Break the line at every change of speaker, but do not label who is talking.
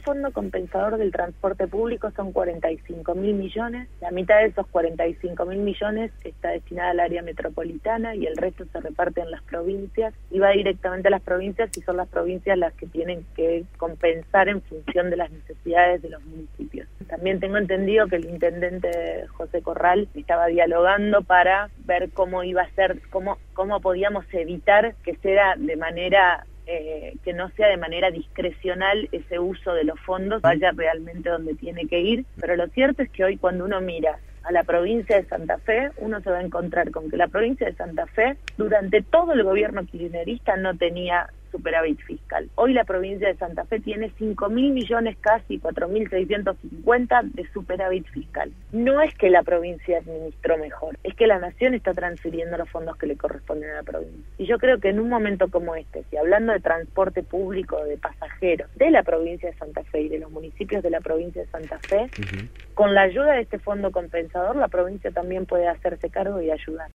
fondo compensador del transporte público son 45.000 millones, la mitad de esos 45.000 millones está destinada al área metropolitana y el resto se reparte en las provincias y va directamente a las provincias y son las provincias las que tienen que compensar en función de las necesidades de los municipios. También tengo entendido que el intendente José Corral estaba dialogando para ver cómo iba a ser, cómo podíamos evitar que sea de manera que no sea de manera discrecional ese uso de los fondos, vaya realmente donde tiene que ir, pero lo cierto es que hoy cuando uno mira a la provincia de Santa Fe, uno se va a encontrar con que la provincia de Santa Fe, durante todo el gobierno kirchnerista, no tenía superávit fiscal. Hoy la provincia de Santa Fe tiene 5.000 millones, casi 4.650 de superávit fiscal. No es que la provincia administró mejor, es que la nación está transfiriendo los fondos que le corresponden a la provincia. Y yo creo que en un momento como este, si hablando de transporte público, de pasajeros, de la provincia de Santa Fe y de los municipios de la provincia de Santa Fe, con la ayuda de este fondo compensador, la provincia también puede hacerse cargo y ayudar.